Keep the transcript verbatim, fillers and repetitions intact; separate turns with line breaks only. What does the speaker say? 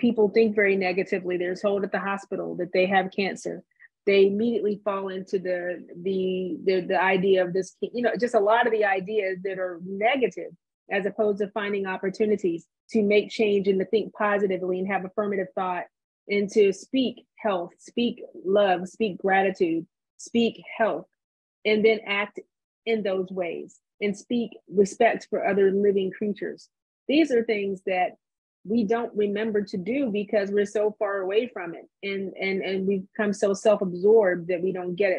people think very negatively. They're told at the hospital that they have cancer. They immediately fall into the, the, the, the idea of this, you know, just a lot of the ideas that are negative, as opposed to finding opportunities to make change and to think positively and have affirmative thought and to speak health, speak love, speak gratitude, speak health, and then act in those ways and speak respect for other living creatures. These are things that we don't remember to do because we're so far away from it. And, and, and we've become so self-absorbed that we don't get it.